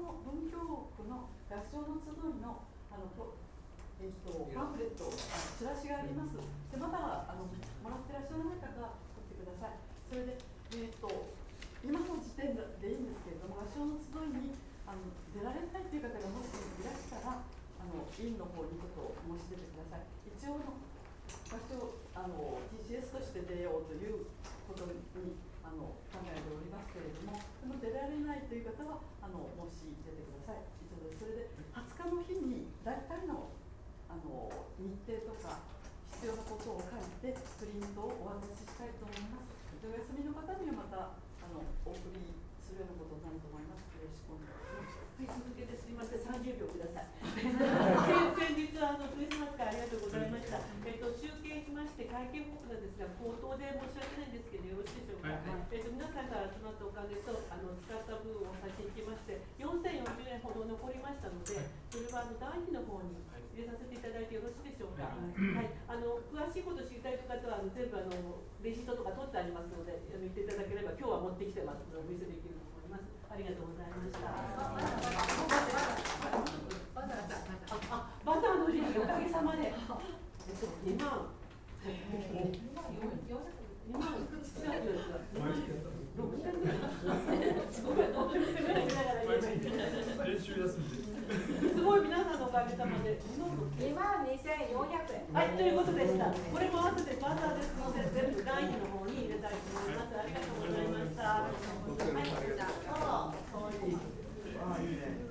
の文京区の合唱の集いのパンフレット、チラシがあります。でまだもらってらっしゃらない方は取ってください。それで、今の時点でいいんですけれども、合唱の集いに出られないという方がもしいらしたら、委員の方にちょっと申し出てください。一応の合唱TCS として出ようということに考えておりますけれども、出られないという方は申し出てください。以上です。それで20日の日に大体の日程とか必要なことを書いてプリントをお渡ししたいと思います。お休みの方にはまたお送りするようなことになると思います。よろしくお願いします。 はい、続けてすみません、30秒ください。先日クリスマス会ありがとうございました。集計しまして会計報告なんですが、口頭で申し訳ないんですけどよろしいでしょうか。皆さんから集まったお金と使った分を差し引きまして4040円ほど残りましたので、それは団費の方に入れさせていただいてよろしいでしょうか。はい、詳しいこと知りたい方は全部レシートとか取ってありますので言っていただければ、今日は持ってきてますのでお見せできると思います。ありがとうございました。バザーの売り上げおかげさまで2万すごい皆さんのおかげさまで 22,400円。 はい、ということでした。これも合わせてバザーですので全部団費の方に入れたいと思います。ありがとうございました。はい、じゃあ、いいね。